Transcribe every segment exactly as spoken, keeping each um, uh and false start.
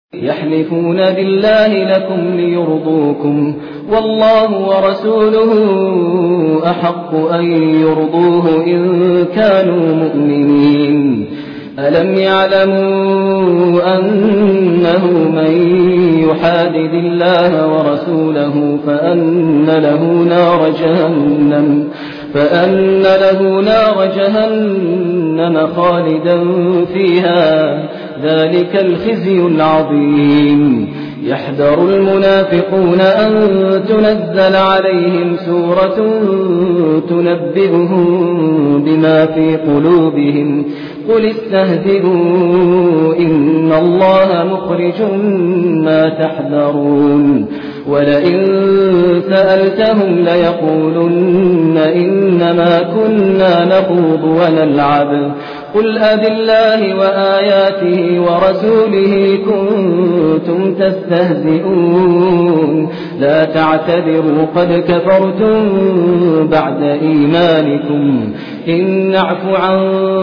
يحلفون بالله لكم ليرضوكم والله ورسوله أحق أن يرضوه إن كانوا مؤمنين. ألم يعلموا أنه من يحادد الله ورسوله فأن له نار جهنم فأن له نار جهنم خالدا فيها ذلك الخزي العظيم. يحذر المنافقون أن تنزل عليهم سورة تنبئهم بما في قلوبهم قل استهزئوا إن الله مخرج ما تحذرون. ولئن سألتهم ليقولن إنما كنا نخوض ونلعب قل أبالله وآياته ورسوله كنتم تستهزئون لا تعتذروا قد كفرتم بعد إيمانكم إن نعف عن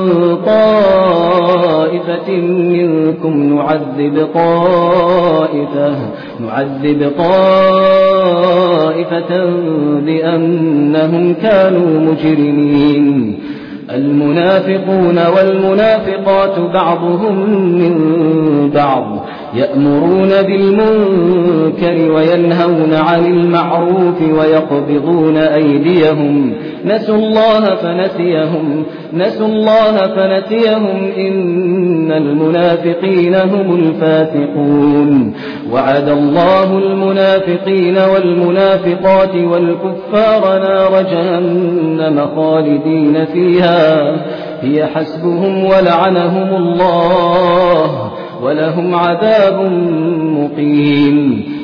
طائفة منكم نعذب طائفة نعذب طائفة بأنهم كانوا مجرمين. المنافقون والمنافقات بعضهم من بعض يأمرون بالمنكر وينهون عن المعروف ويقبضون أيديهم نسوا الله فنسيهم نسوا الله فنسيهم إن المنافقين هم الفاسقون. وعد الله المنافقين والمنافقات والكفار نار جهنم خالدين فيها هي حسبهم ولعنهم الله ولهم عذاب مقيم.